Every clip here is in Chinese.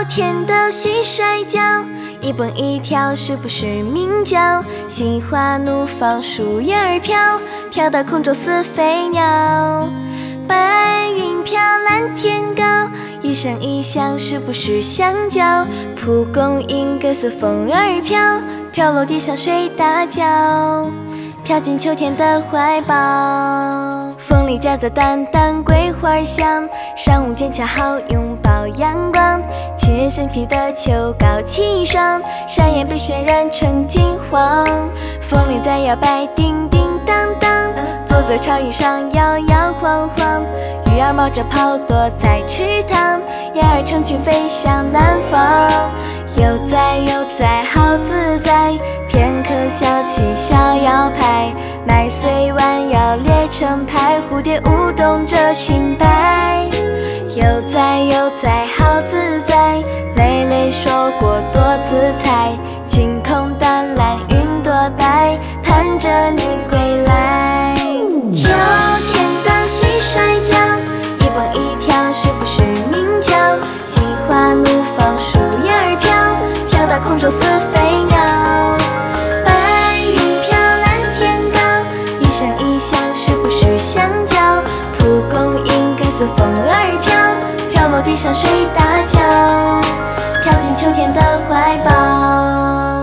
天的蟋蟀叫，一蹦一跳是不是鸣叫？心花怒放，树叶儿飘，飘到空中似飞鸟。白云飘，蓝天高，一声一响是不是香蕉？蒲公英跟随风儿飘，飘落地上睡大觉，飘进秋天的怀抱。风里夹杂淡淡桂花香，上午渐恰好拥抱阳光。情人身披的秋高气爽，山岩被渲染成金黄。风铃在摇摆，叮叮当当，坐在草椅上摇摇晃晃。鱼儿冒着泡躲在池塘，燕儿成群飞向南方。悠哉悠哉好自在，片刻小憩逍遥派。麦穗弯腰列成排，蝴蝶舞动着裙摆。悠哉悠哉好自在，累累说过多自在。晴空淡蓝云朵白，盼着你归来。秋天的蟋蟀叫，一蹦一跳是不是鸣叫？心花怒放，树叶儿飘，飘到空中似飞鸟。白云飘，蓝天高，一声一响是不是香蕉？蒲公英跟随风儿飘，飘落地上睡大觉，飘进秋天的怀抱。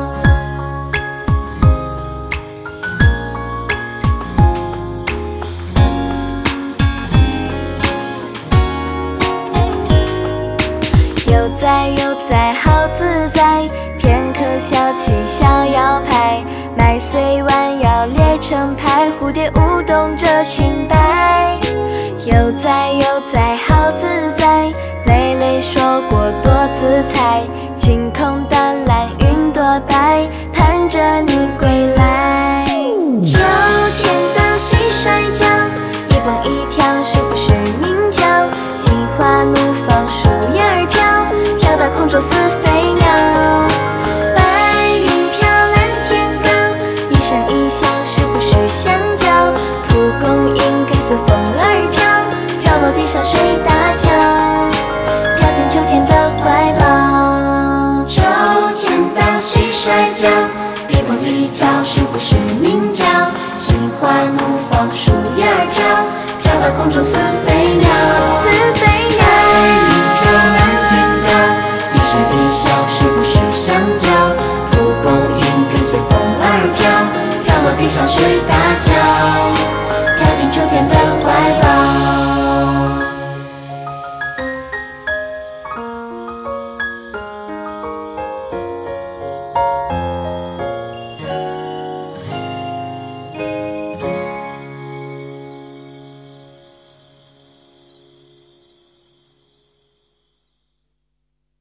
悠哉悠哉好自在，片刻小憩逍遥派。麦穗弯腰列成排，蝴蝶舞动着裙摆。悠哉悠哉好自在，累累说过多自在。晴空淡蓝云朵白，盼着你归来。秋天的蟋蟀叫，一蹦一跳是不是鸣叫？心花怒放，树叶儿飘，飘到空中似飞鸟。白云飘，蓝天高，一声一响是不是香蕉？蒲公英跟随风儿飘，飘落地上睡大觉，飘进秋天的怀抱。 秋天的蟋蟀叫，一蹦一跳是不是鸣叫？心花怒放，树叶儿飘，飘到空中似飞鸟。 似飞鸟。 白云飘，蓝天高，一声一响是不是香蕉？蒲公英跟随风儿飘，飘落地上睡大觉。